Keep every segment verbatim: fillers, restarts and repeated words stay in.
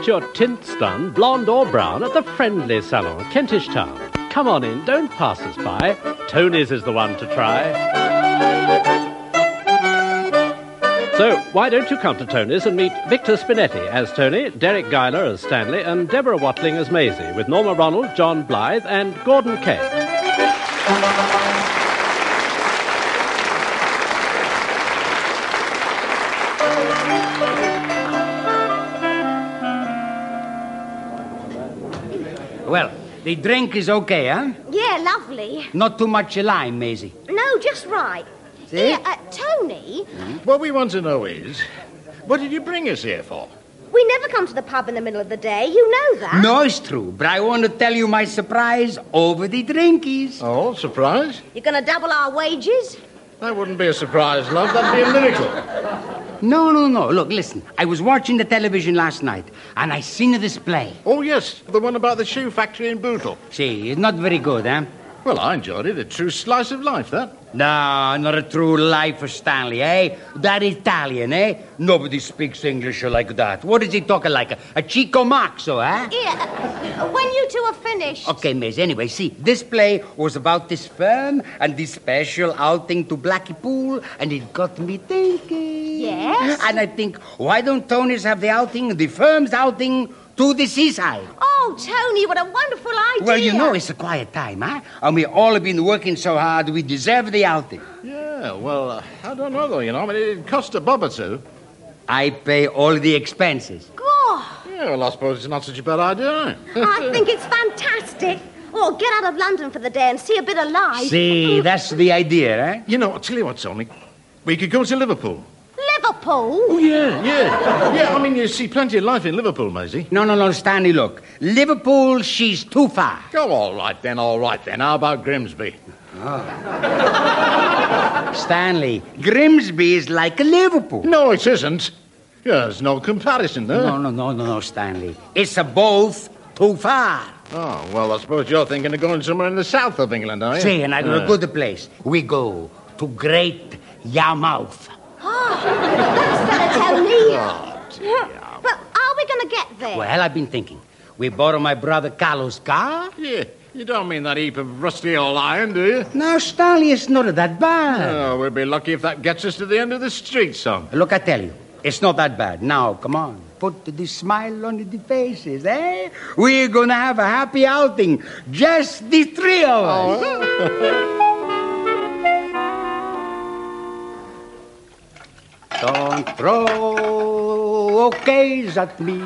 Get your tints done, blonde or brown, at the Friendly Salon, Kentish Town. Come on in, don't pass us by. Tony's is the one to try. So, why don't you come to Tony's and meet Victor Spinetti as Tony, Derek Guyler as Stanley, and Deborah Watling as Maisie, with Norma Ronald, John Blythe, and Gordon Kay. Well, the drink is okay, huh? Yeah, lovely. Not too much lime, Maisie. No, just right. See? Yeah, uh, Tony, What we want to know is, what did you bring us here for? we never come to the pub in the middle of the day. You know that. No, it's true, but I want to tell you my surprise over the drinkies. Oh, surprise? You're going to double our wages? That wouldn't be a surprise, love. That'd be a miracle. No, no, no. Look, listen. I was watching the television last night, and I seen a display. Oh, yes, the one about the shoe factory in Bootle. See, it's not very good, huh? Well, I enjoyed it. A true slice of life, that. No, not a true life for Stanley, eh? That Italian, eh? Nobody speaks English like that. What is he talking like? A, a Chico Maxo, eh? Yeah, uh, when you two are finished. Okay, miss, anyway, see, this play was about this firm and this special outing to Blackpool, and it got me thinking. Yes? And I think, why don't Tony's have the outing, the firm's outing, to the seaside? Oh, Tony, what a wonderful idea. Well, you know, it's a quiet time, huh? And we all have been working so hard, we deserve the outing. Yeah, well, uh, I don't know, though, you know. I mean, it cost a bob or two. I pay all the expenses. God, Yeah, well, I suppose it's not such a bad idea, eh? I think it's fantastic. Oh, get out of London for the day and see a bit of life. See, that's the idea, eh? You know, I'll tell you what, Tony. We could go to Liverpool. Liverpool? Oh, yeah, yeah. Yeah, I mean, you see plenty of life in Liverpool, Maisie. No, no, no, Stanley, look. Liverpool, she's too far. Go, all right, then, all right, then. How about Grimsby? Stanley, Grimsby is like Liverpool. No, it isn't. Yeah, there's no comparison there. No, no, no, no, no, Stanley. It's a both too far. Oh, well, I suppose you're thinking of going somewhere in the south of England, are you? See, and I got Uh, a good place. We go to Great Yarmouth. That's gonna tell me. Oh, dear. But are we going to get there? Well, I've been thinking. We borrow my brother Carlo's car. Yeah, you don't mean that heap of rusty old iron, do you? No, Stanley, it's not that bad. Oh, we'll be lucky if that gets us to the end of the street, son. Look, I tell you, it's not that bad. Now, come on. Put the smile on the faces, eh? We're gonna have a happy outing. Just the three of us. Oh. Don't throw okays at me.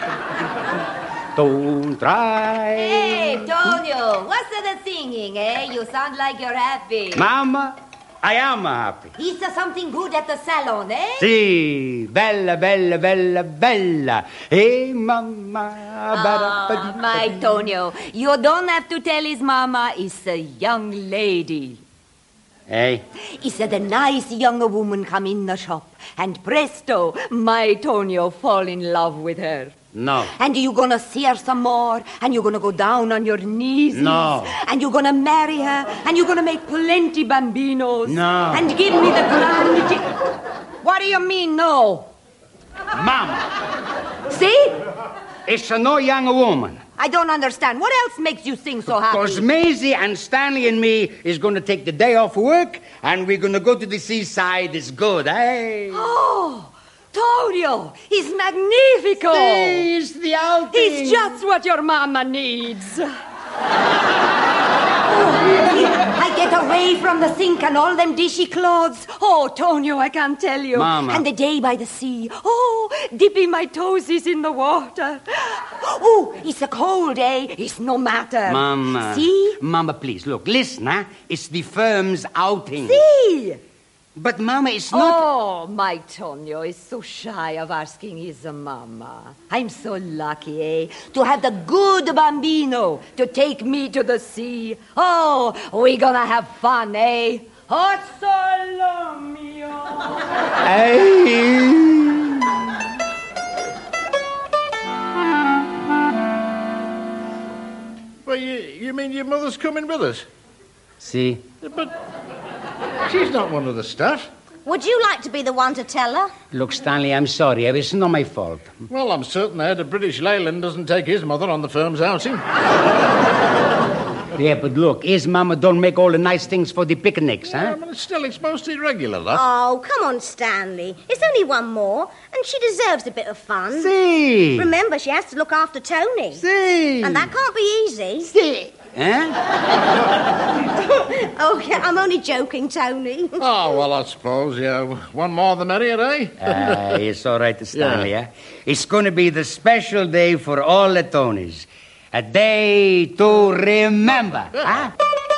Don't try. Hey, Tonio, what's that singing, eh? You sound like you're happy. Mama, I am happy. Is there something good at the salon, eh? Sì, bella, bella, bella, bella. Hey, mama. Ah, my Tonio, you don't have to tell his mama it's a young lady. Hey? He said a nice young woman come in the shop, and presto, my Tonio fall in love with her. No. And you're gonna see her some more, and you're gonna go down on your knees. No. And you're gonna marry her, and you're gonna make plenty bambinos. No. And give me the grand... What do you mean, no? Mama, See? it's a no young woman. I don't understand. What else makes you sing so happy? Because Maisie and Stanley and me is going to take the day off work, and we're going to go to the seaside. It's good, eh? Oh, Tonio, he's magnifico. It's the outing. He's just what your mama needs. I get away from the sink and all them dishy clothes. Oh, Tonio, I can't tell you. Mama. And the day by the sea. Oh, dipping my toesies in the water. Oh, it's a cold, eh? It's no matter. Mama. See? Mama, please, look, listen, huh? It's the firm's outing. See? But, Mama, it's not... Oh, my Tonio is so shy of asking his mama. I'm so lucky, eh, to have the good bambino to take me to the sea. Oh, we're gonna have fun, eh? Oh, solo mio. Hey. Well, you, you mean your mother's coming with us? See? But she's not one of the staff. Would you like to be the one to tell her? Look, Stanley, I'm sorry. It's not my fault. Well, I'm certain Ed, a British Leyland doesn't take his mother on the firm's outing. Yeah, but look, his mama don't make all the nice things for the picnics, Yeah, huh? but it's still, it's most irregular, that. Oh, come on, Stanley. It's only one more, and she deserves a bit of fun. See. Remember, she has to look after Tony. See. And that can't be easy. See. Huh? Oh, yeah, I'm only joking, Tony. Oh, well, I suppose, yeah. One more the merrier, eh? uh, it's all right, Stanley, yeah. It's going to be the special day for all the Tonys. A day to remember, huh?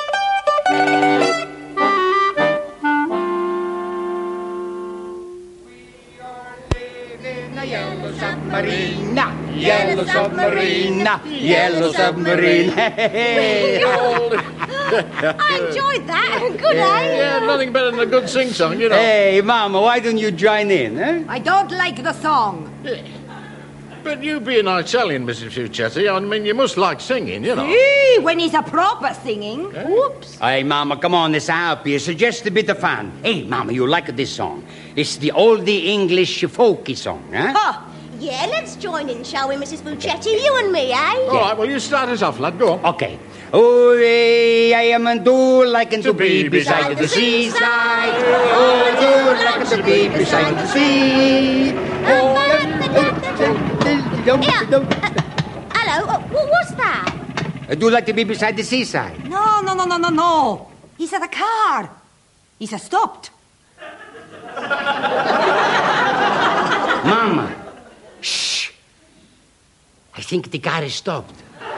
Yellow submarine, yellow submarine, yellow submarine. Hey. I enjoyed that. Good, Yeah, eh? nothing better than a good sing-song, you know. Hey, Mama, why don't you join in, huh? I don't like the song. But you being Italian, Missus Fuccetti, I mean, you must like singing, you know. Hey, when he's a proper singing. Whoops. Hey, Mama, come on, it's happy. It's just a bit of fun. Hey, Mama, you like this song? It's the oldie English folky song, huh? Huh. Yeah, let's join in, shall we, Missus Buccetti? You and me, eh? All right, well, you start us off, lad. Go on. Okay. Oh, eh, I am a do like to be beside the seaside. Oh, do like to be beside the sea. Oh, Yeah. Uh, hello, uh, what was that? I do like to be beside the seaside. No, no, no, no, no, no. He's at a car. He's a stopped. Mama, shh. I think the car is stopped.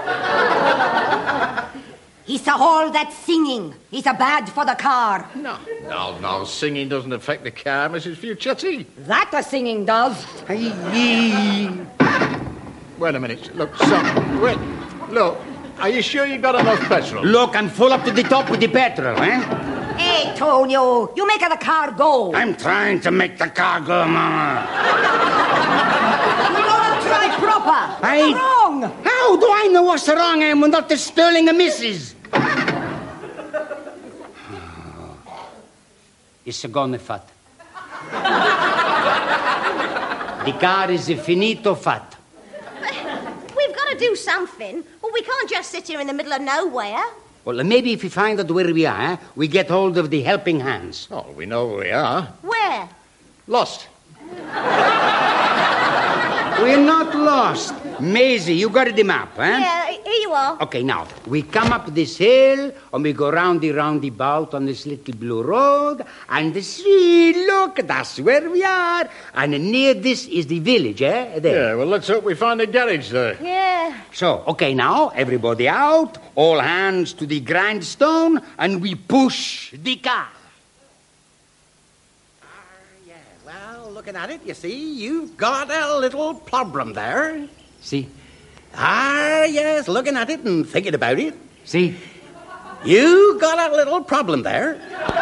He's a all that singing. He's a bad for the car. No, no, no. Singing doesn't affect the car, Missus Fuccetti. That the singing does. Aye. Wait a minute. Look, son. Wait. Look, are you sure you got enough petrol? Look, I'm full up to the top with the petrol, eh? Hey, Tonio, you make the car go. I'm trying to make the car go, Mama. You gotta try proper. I- You're wrong. How do I know what's wrong? I'm not the sterling a missus. It's gone fat. The car is finito fat. We've got to do something. Well, we can't just sit here in the middle of nowhere. Well, maybe if we find out where we are, we get hold of the helping hands. Oh, we know where we are. Where? Lost. We're not lost. Maisie, you got the map, eh? Yeah, here you are. Okay, now, we come up this hill, and we go roundy, roundabout on this little blue road, and see, look, that's where we are. And near this is the village, eh? There. Yeah, well, let's hope we find a garage there. Yeah. So, okay, now, everybody out, all hands to the grindstone, and we push the car. Yeah, well, looking at it, you see, you've got a little problem there. See? Ah, yes, looking at it and thinking about it. See? You got a little problem there.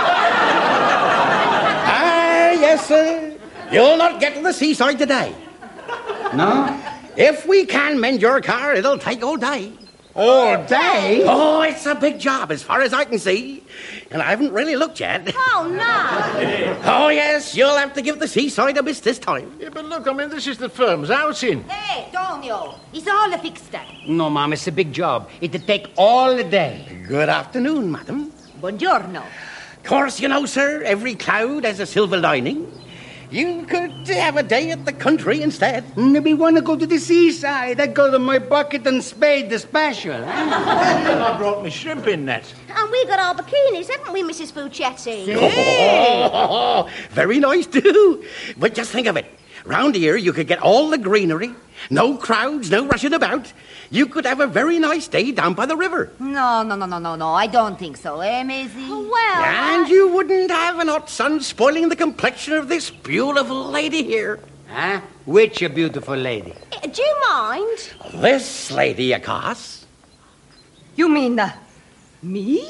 Ah, yes, sir. You'll not get to the seaside today. No? If we can mend your car, it'll take all day. All day? Oh, it's a big job as far as I can see. And I haven't really looked yet. Oh, no. Oh, yes, you'll have to give the seaside a miss this time. Yeah, but look, I mean, this is the firm's outing. Hey, Tonio, it's all fixed. No, Mom, it's a big job. It'll take all the day. Good afternoon, madam. Buongiorno. Of course, you know, sir, every cloud has a silver lining. You could have a day at the country instead. Mm, we want to go to the seaside. I go to my bucket and spade, the special. Huh? I brought me shrimping net. And we got our bikinis, haven't we, Missus Buccetti? Oh, very nice, too. But just think of it. Round here, you could get all the greenery, no crowds, no rushing about. You could have a very nice day down by the river. No, no, no, no, no, no. I don't think so, eh, Maisie? Well, And you wouldn't have an hot sun spoiling the complexion of this beautiful lady here. Huh? Which a beautiful lady? uh, do you mind? This lady, of course. You mean uh, me?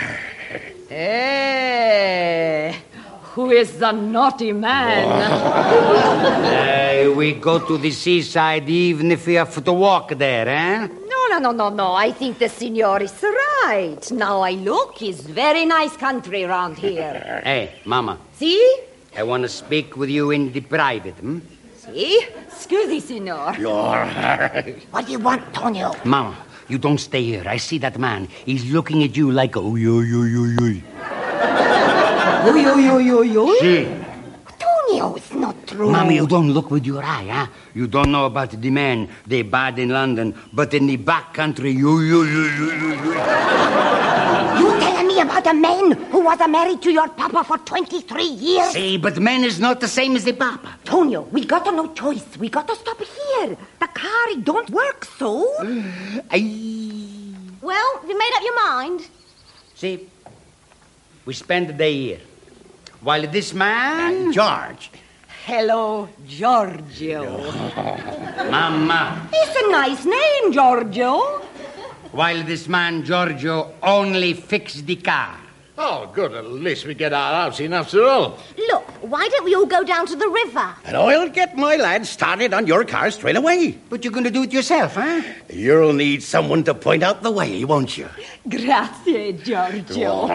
Hey, who is the naughty man? Uh, we go to the seaside even if we have to walk there, eh? No, no, no, no, no. I think the signor is right. Now I look, it's very nice country around here. Hey, Mama. See? I want to speak with you in the private, hmm? Si? Scusi, signor. What do you want, Tonio? Mama, you don't stay here. I see that man. He's looking at you like, oh, yo, yo, yo, yo. Oi, oi, oi, oi, oi. See? Tonio, it's not true. Mama, you don't look with your eye, huh? You don't know about the men. They bad in London, but in the back country, you, you, you, you, you, you. You telling me about a man who was married to your papa for twenty-three years? See, but men is not the same as the papa. Tonio, we got no choice. We got to stop here. The car, it don't work, so? Aye. Well, have you made up your mind? See, we spend the day here. While this man... George. Hello, Giorgio. Mama. It's a nice name, Giorgio. While this man, Giorgio, only fixed the car. Oh, good. At least we get our house in after all. Look, why don't we all go down to the river? And I'll get my lad started on your car straight away. But you're going to do it yourself, huh? You'll need someone to point out the way, won't you? Grazie, Giorgio.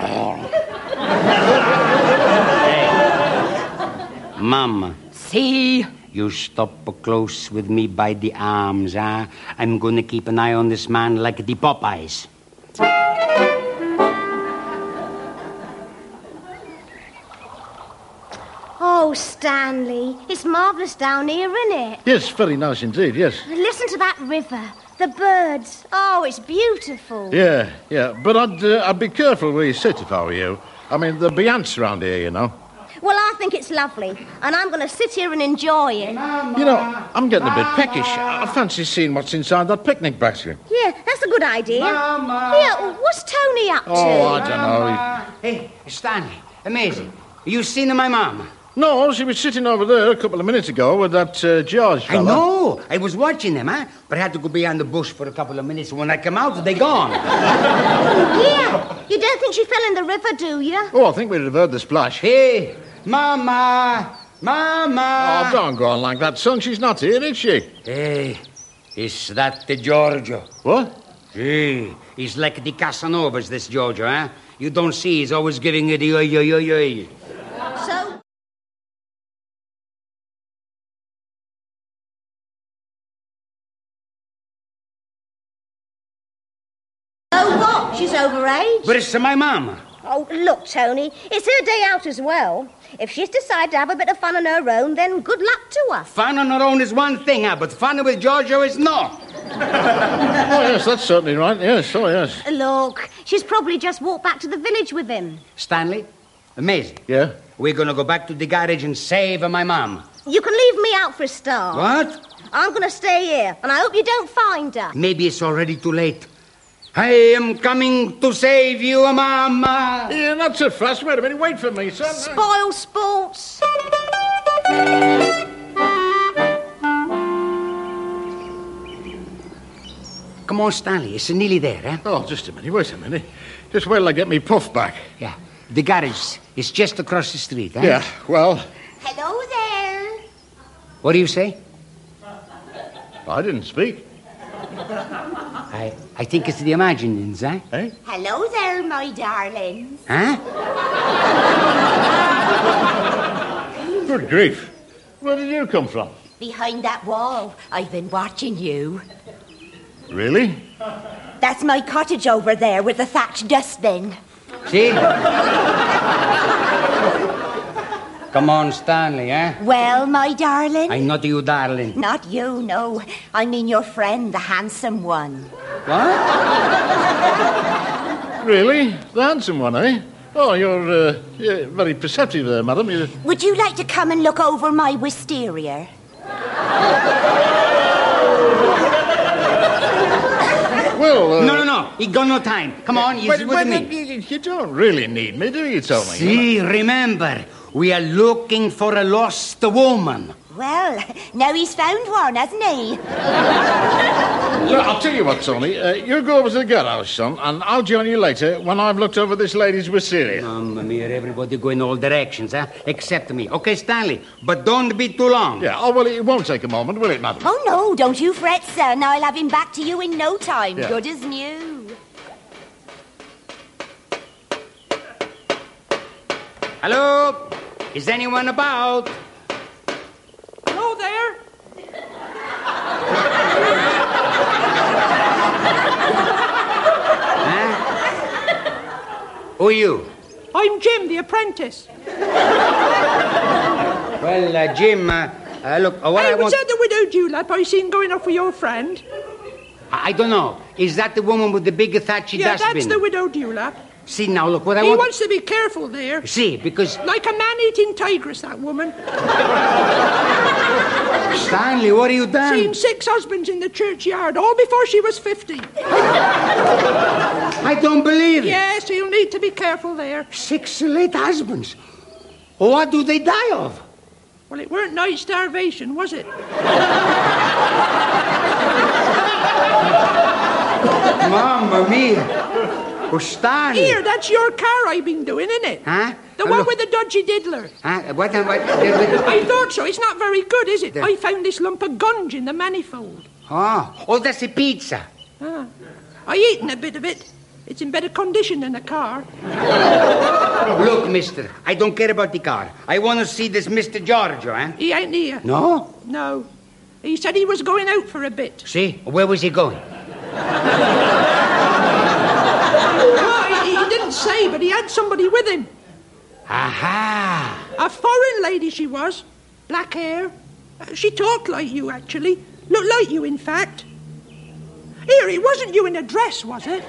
Mama. Si. You stop close with me by the arms, huh? I'm going to keep an eye on this man like the Popeyes. Oh, Stanley, it's marvellous down here, isn't it? Yes, very nice indeed, yes. Listen to that river, the birds. Oh, it's beautiful. Yeah, yeah. But I'd, uh, I'd be careful where you sit if I were you. I mean, there'll be ants around here, you know. Well, I think it's lovely, and I'm going to sit here and enjoy it. You know, I'm getting a bit peckish. I fancy seeing what's inside that picnic basket. Yeah, that's a good idea. Mama. Yeah, what's Tony up to? Oh, I don't know. Hey, Stanley, amazing. You seen my mama? No, she was sitting over there a couple of minutes ago with that uh, George I fella. know. I was watching them, huh? But I had to go behind the bush for a couple of minutes. When I come out, they gone. Yeah, you don't think she fell in the river, do you? Oh, I think we'd have heard the splash. Hey, Mama! Mama! Oh, don't go on like that, son. She's not here, is she? Hey, is that the Giorgio? What? Hey, he's like the Casanovas, this Giorgio, huh? You don't see, he's always giving you the oi, oi, oi, oi. So... Oh, what? She's overage? But it's my mama. Oh, look, Tony, it's her day out as well. If she's decided to have a bit of fun on her own, then good luck to her. Fun on her own is one thing, huh? But fun with Giorgio is not. Oh, yes, that's certainly right. Yes, oh, yes. Look, she's probably just walked back to the village with him. Stanley, amazing. Yeah? We're gonna go back to the garage and save my mom. You can leave me out for a start. What? I'm going to stay here, and I hope you don't find her. Maybe it's already too late. I am coming to save you, Mama. Yeah, not so fast. Wait a minute. Wait for me, son. Spoil sports. Come on, Stanley. It's nearly there, eh? Oh, just a minute. Wait a minute. Just wait till I get me puff back. Yeah. The garage is just across the street, eh? Yeah, well, Hello there. What do you say? I didn't speak. I I think it's the imaginings, eh? Eh? Hello there, my darlings. Huh? Good grief. Where did you come from? Behind that wall. I've been watching you. Really? That's my cottage over there with the thatched dustbin. See? Come on, Stanley, eh? Well, my darling? I'm not you, darling. Not you, no. I mean your friend, the handsome one. What? Really? The handsome one, eh? Oh, you're, uh, you're very perceptive there, madam. You're... Would you like to come and look over my wisteria? Well, uh... No, no, no. He got no time. Come on, you Wait, with wait, me. wait, you, you don't really need me, do you, Tony? See, remember, we are looking for a lost woman. Well, now he's found one, hasn't he? Well, I'll tell you what, Tony. Uh, you go over to the garage, son, and I'll join you later when I've looked over this lady's wisteria. Mamma mia, everybody go in all directions, huh? Except me. Okay, Stanley, but don't be too long. Yeah, oh, well, it won't take a moment, will it, madam? Oh, no, don't you fret, son. I'll have him back to you in no time. Yeah. Good as new. Hello? Is anyone about? Hello there. Huh? Who are you? I'm Jim, the apprentice. Well, uh, Jim, uh, uh, look, uh, what Hey, I was want... that the widow Dewlap I seen going off with your friend? I I don't know. Is that the woman with the big thatchy Yeah, dustbin? that's the widow Dewlap. See, now, look, what I He want... wants to be careful there. See, because... Like a man-eating tigress, that woman. Stanley, what have you done? Seen six husbands in the churchyard, all before she was fifty. I don't believe it. Yes, he'll need to be careful there. Six late husbands. What do they die of? Well, it weren't night starvation, was it? Mamma mia. Oh, Stanley. Here, that's your car I've been doing, isn't it? Huh? The Oh, one look. with the dodgy diddler. Huh? What, what, what, I thought so. It's not very good, is it? The- I found this lump of gunge in the manifold. Oh, oh, that's a pizza. Ah. I eaten a bit of it. It's in better condition than the car. Look, mister, I don't care about the car. I want to see this Mister Giorgio, eh? He ain't here. No? No. He said he was going out for a bit. See? Where was he going? Well, he, he didn't say, but he had somebody with him. Aha! A foreign lady she was. Black hair. Uh, she talked like you, actually. Looked like you, in fact. Here, it wasn't you in a dress, was it?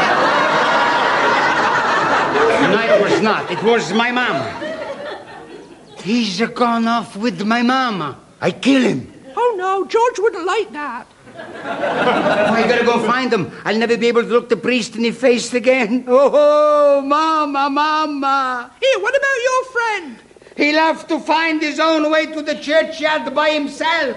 No, it was not. It was my mama. He's gone off with my mama. I kill him. Oh, no, George wouldn't like that. Oh, I gotta go find him. I'll never be able to look the priest in the face again. Oh, mama, mama. Here, what about your friend? He'll have to find his own way to the churchyard by himself.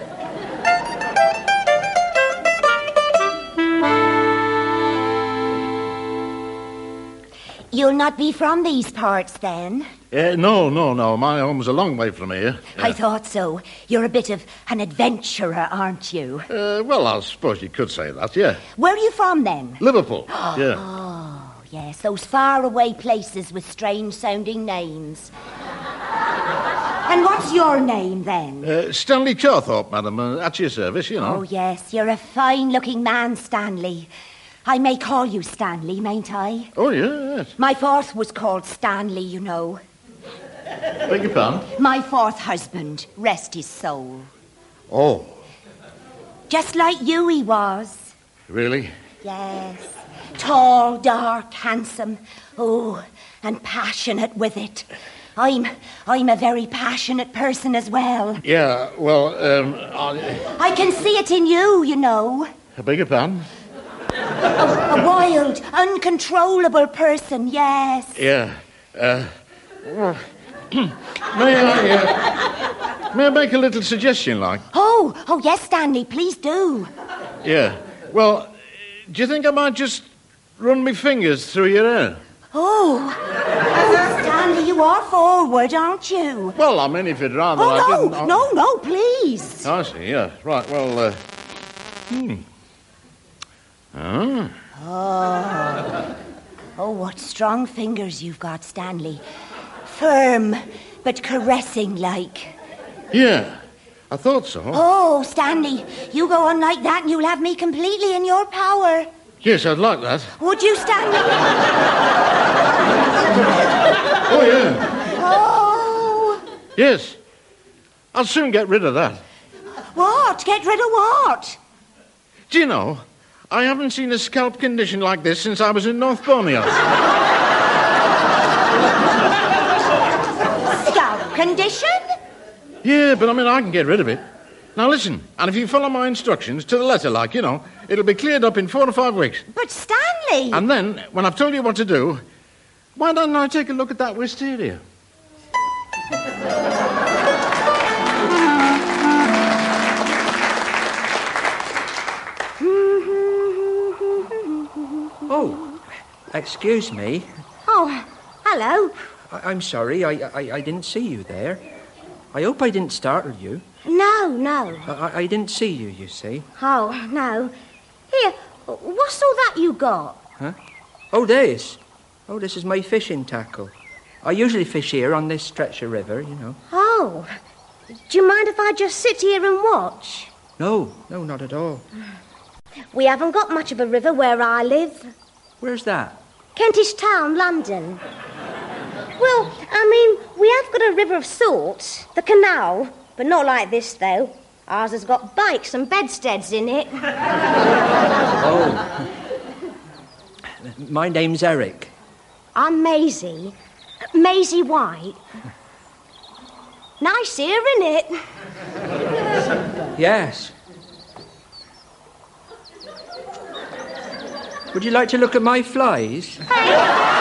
You'll not be from these parts, then? Uh, no, no, no. My home's a long way from here. I thought so. You're a bit of an adventurer, aren't you? Uh, well, I suppose you could say that, yeah. Where are you from, then? Liverpool, yeah. Oh, yes, those faraway places with strange-sounding names. And what's your name, then? Uh, Stanley Chawthorpe, madam, uh, at your service, you know. Oh, yes, you're a fine-looking man, Stanley. I may call you Stanley, mayn't I? Oh, yes. My fourth was called Stanley, you know. Beg your pardon? My fourth husband, rest his soul. Oh, Just like you he was. really? Yes. Tall, dark, handsome. Oh, and passionate with it. I'm I'm a very passionate person as well. Yeah, well, um, I... I can see it in you, you know. I beg your pardon? A wild, uncontrollable person, yes. Yeah. Uh, well, may I, uh, may I make a little suggestion, like? Oh, oh, yes, Stanley, please do. Yeah. Well, do you think I might just run my fingers through your hair? Oh, oh Stanley, you are forward, aren't you? Well, I mean, if you'd rather Oh, I no, didn't... I... no, no, please. I see, yeah. Right, well, uh... Hmm. Ah. Oh. Oh, what strong fingers you've got, Stanley. Firm, but caressing like. Yeah, I thought so. Oh, Stanley, you go on like that and you'll have me completely in your power. Yes, I'd like that. Would you, Stanley? Oh, yeah. Oh. Yes. I'll soon get rid of that. What? Get rid of what? Do you know, I haven't seen a scalp condition like this since I was in North Borneo. Scalp condition? Yeah, but I mean, I can get rid of it. Now listen, and if you follow my instructions to the letter, like, you know, it'll be cleared up in four or five weeks. But Stanley... And then, when I've told you what to do, why don't I take a look at that wisteria? Oh, excuse me. Oh, hello. I- I'm sorry, I-, I I didn't see you there. I hope I didn't startle you. No, no. I, I- I didn't see you, you see. Oh, no. Here, what's all that you got? Huh? Oh, this. Oh, this is my fishing tackle. I usually fish here on this stretch of river, you know. Oh, do you mind if I just sit here and watch? No, no, not at all. We haven't got much of a river where I live. Where's that? Kentish Town, London. Well, I mean, we have got a river of sorts, the canal, but not like this, though. Ours has got bikes and bedsteads in it. Oh. My name's Eric. I'm Maisie. Maisie White. Nice here, innit? Yes. Would you like to look at my flies? Hey?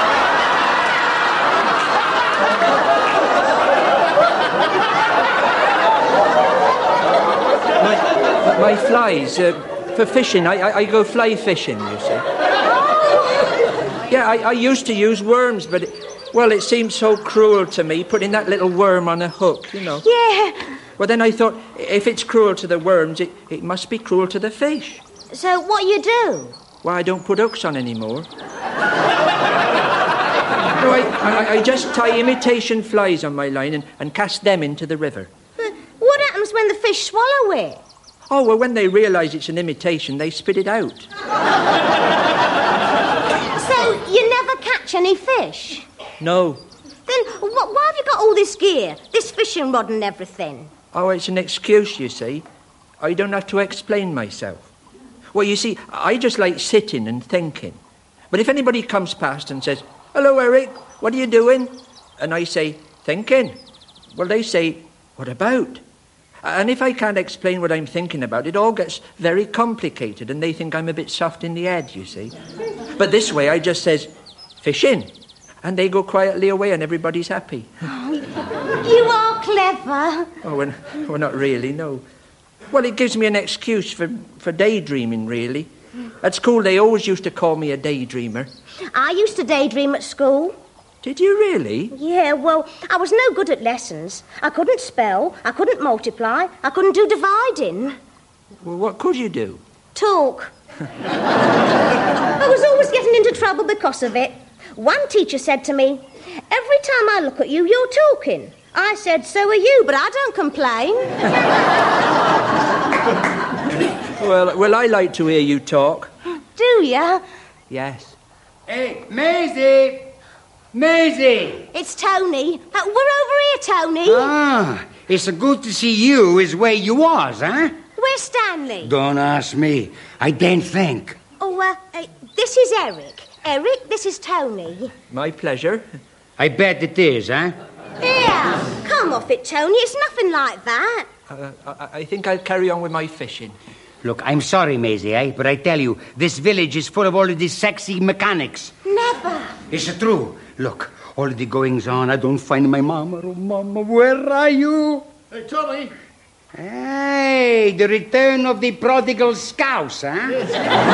My, my flies, uh, for fishing, I, I, I go fly fishing, you see. Yeah, I, I used to use worms, but, it, well, it seemed so cruel to me, putting that little worm on a hook, you know. Yeah. Well, then I thought, if it's cruel to the worms, it, it must be cruel to the fish. So what you do? Well, I don't put hooks on anymore. No, I, I, I just tie imitation flies on my line and, and cast them into the river. What happens when the fish swallow it? Oh, well, when they realise it's an imitation, they spit it out. So you never catch any fish? No. Then wh- why have you got all this gear, this fishing rod and everything? Oh, it's an excuse, you see. I don't have to explain myself. Well, you see, I just like sitting and thinking. But if anybody comes past and says, "Hello, Eric, what are you doing?" and I say, "Thinking," well, they say, "What about?" And if I can't explain what I'm thinking about, it all gets very complicated and they think I'm a bit soft in the head, you see. But this way, I just says, "Fishing," and they go quietly away and everybody's happy. Oh, you are clever. Oh, well, well, not really, no. Well, it gives me an excuse for, for daydreaming, really. At school, they always used to call me a daydreamer. I used to daydream at school. Did you really? Yeah, well, I was no good at lessons. I couldn't spell, I couldn't multiply, I couldn't do dividing. Well, what could you do? Talk. I was always getting into trouble because of it. One teacher said to me, "Every time I look at you, you're talking." I said, "So are you, but I don't complain." well, well, I like to hear you talk. Do you? Yes. Hey, Maisie! Maisie! It's Tony. Uh, we're over here, Tony. Ah, it's good to see you as where you was, huh? Where's Stanley? Don't ask me. I didn't think. Oh, uh, uh, this is Eric. Eric, this is Tony. My pleasure. I bet it is, huh? Here, come off it, Tony. It's nothing like that. Uh, I, I think I'll carry on with my fishing. Look, I'm sorry, Maisie, eh? But I tell you, this village is full of all of these sexy mechanics. Never. It's true. Look, all of the goings on, I don't find my mama. Oh, mama, where are you? Hey, Tommy. Hey, the return of the prodigal scouse, huh? Yes.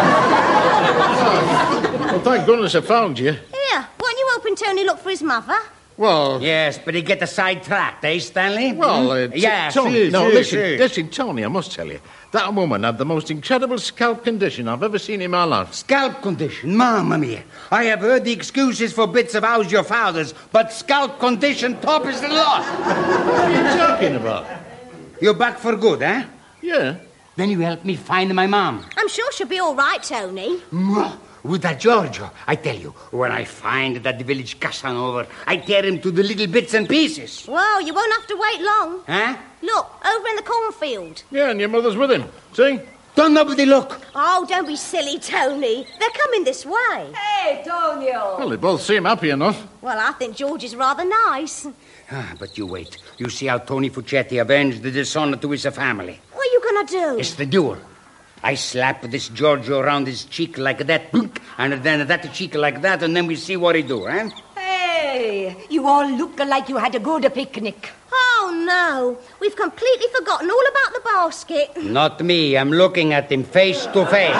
Well, thank goodness I found you. Here, won't you open Tony look for his mother? Well... Yes, but he get a sidetracked, eh, Stanley? Well, uh, t- yeah, Tony, see, no, see, listen, see. listen, Tony, I must tell you, that woman had the most incredible scalp condition I've ever seen in my life. Scalp condition, mamma mia. I have heard the excuses for bits of how's your father's, but scalp condition top is the lot. What are you talking about? You're back for good, eh? Yeah. Then you help me find my mom. I'm sure she'll be all right, Tony. Mwah. With that Giorgio, I tell you, when I find that village Casanova, I tear him to the little bits and pieces. Well, you won't have to wait long. Huh? Look, over in the cornfield. Yeah, and your mother's with him. See? Don't nobody look. Oh, don't be silly, Tony. They're coming this way. Hey, Tonio! Well, they both seem happy enough. Well, I think George is rather nice. Ah, but you wait. You see how Tony Fuccetti avenged the dishonor to his family. What are you going to do? It's the duel. I slap this Giorgio around his cheek like that, and then that cheek like that, and then we see what he do, eh? Hey, you all look like you had a good picnic. Oh, no. We've completely forgotten all about the basket. Not me. I'm looking at him face to face.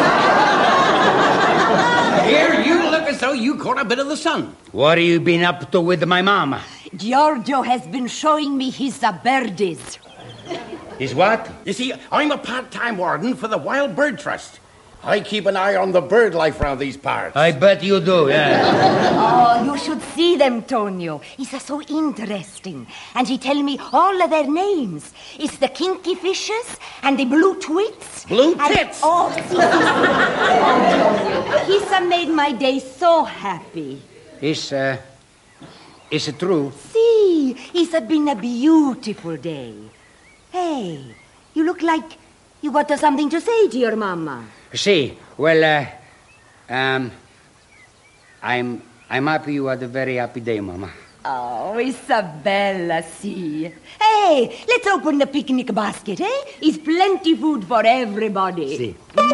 Here, you look as though you caught a bit of the sun. What have you been up to with my mama? Giorgio has been showing me his uh, birdies. Is what? You see, I'm a part-time warden for the Wild Bird Trust. I keep an eye on the bird life round these parts. I bet you do, yeah. Oh, you should see them, Tonio. It's uh, so interesting. And he tell me all of their names. It's the kinky fishes and the blue twits. Blue and, tits? Oh, see, oh, He's uh, made my day so happy. Is, uh, is it true? See, it's uh, been a beautiful day. Hey, you look like you got uh, something to say to your mama. See, well, uh, um, I'm, I'm happy you had a very happy day, Mama. Oh, Isabella, see. Hey, let's open the picnic basket, eh? It's plenty food for everybody. See.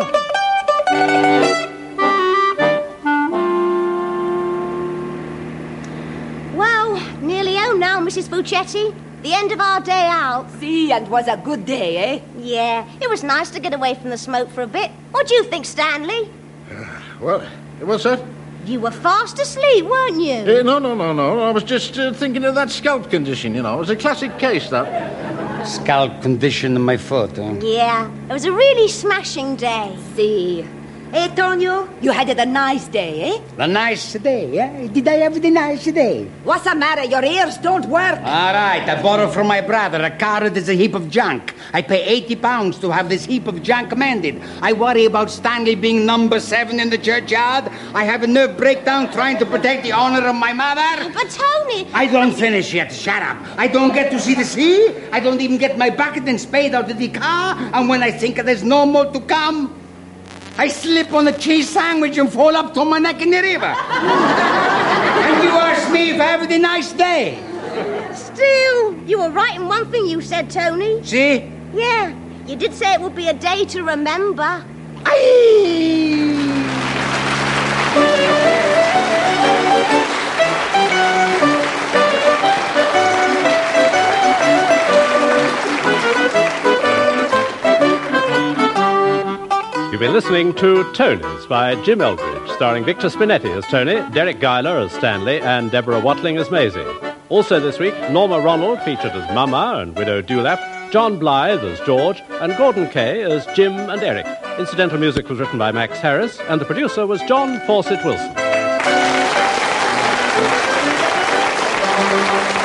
Well, nearly home now, Missus Buccetti. The end of our day out. See, and was a good day, eh? Yeah, it was nice to get away from the smoke for a bit. What do you think, Stanley? Well, what's that? You were fast asleep, weren't you? Uh, no, no, no, no. I was just uh, thinking of that scalp condition, you know. It was a classic case, that. Scalp condition in my foot, huh? Yeah, it was a really smashing day. See. Hey, Tonio, you had a nice day, eh? A nice day, yeah? Did I have the nice day? What's the matter? Your ears don't work. All right, I borrowed from my brother a car that is a heap of junk. I pay eighty pounds to have this heap of junk mended. I worry about Stanley being number seven in the churchyard. I have a nerve breakdown trying to protect the honor of my mother. But, Tony... I don't finish yet. Shut up. I don't get to see the sea. I don't even get my bucket and spade out of the car. And when I think there's no more to come, I slip on a cheese sandwich and fall up to my neck in the river. And you ask me if I have a nice day. Still, you were right in one thing you said, Tony. See? Yeah, you did say it would be a day to remember. Aye. You've been listening to Tonys by Jim Eldridge, starring Victor Spinetti as Tony, Derek Guyler as Stanley, and Deborah Watling as Maisie. Also this week, Norma Ronald featured as Mama and Widow Dewlap, John Blythe as George, and Gordon Kay as Jim and Eric. Incidental music was written by Max Harris, and the producer was John Fawcett Wilson.